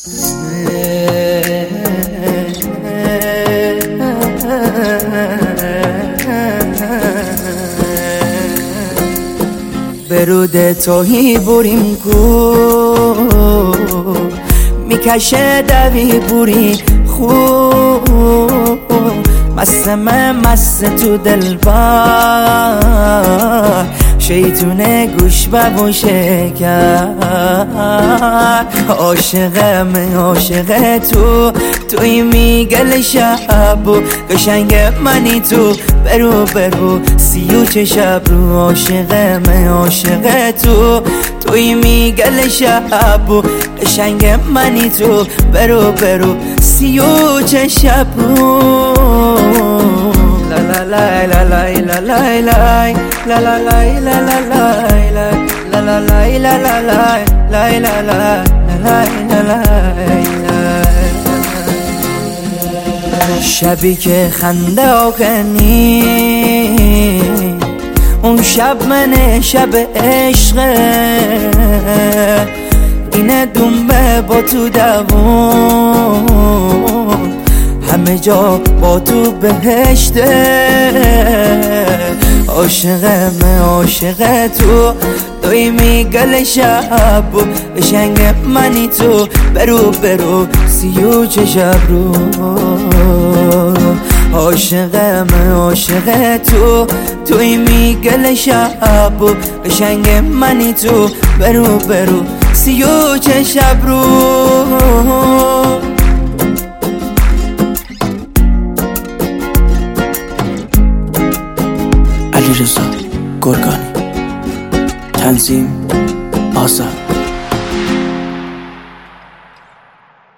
برود توهی بریم کو میکشه دوی بوری خوب مست من مست تو دلبر شیطونه گوش و شکر عاشقم عاشق توی میگل شب و قشنگ منی تو برو برو 33 شب رو عاشقم عاشق توی میگل شب و قشنگ منی تو برو برو 33 شب رو لا لا لا لا لا لا لا لا لا لا لا شبی که خنده آکنی اون شب منه شب عشقه اینه دنبه با تو دوون همه جا با تو بهشته عاشقم عاشق توی میگل شب و قشنگ منی تو برو برو 33 شب رو عاشقم عاشق توی میگل شب و قشنگ منی تو برو برو 33 شب رو علیرضا گرگانی تنظیم آزاد